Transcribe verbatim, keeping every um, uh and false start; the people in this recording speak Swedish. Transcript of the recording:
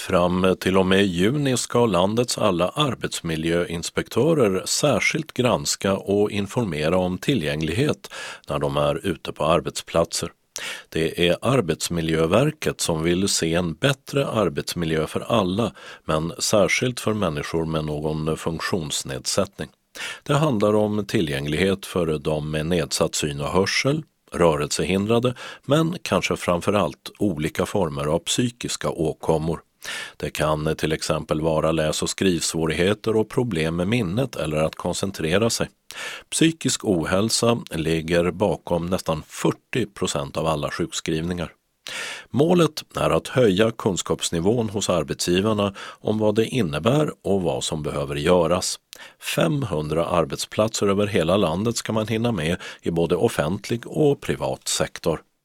Fram till och med juni ska landets alla arbetsmiljöinspektörer särskilt granska och informera om tillgänglighet när de är ute på arbetsplatser. Det är Arbetsmiljöverket som vill se en bättre arbetsmiljö för alla, men särskilt för människor med någon funktionsnedsättning. Det handlar om tillgänglighet för de med nedsatt syn och hörsel, rörelsehindrade, men kanske framförallt olika former av psykiska åkommor. Det kan till exempel vara läs- och skrivsvårigheter och problem med minnet eller att koncentrera sig. Psykisk ohälsa ligger bakom nästan fyrtio procent av alla sjukskrivningar. Målet är att höja kunskapsnivån hos arbetsgivarna om vad det innebär och vad som behöver göras. femhundra arbetsplatser över hela landet ska man hinna med i både offentlig och privat sektor.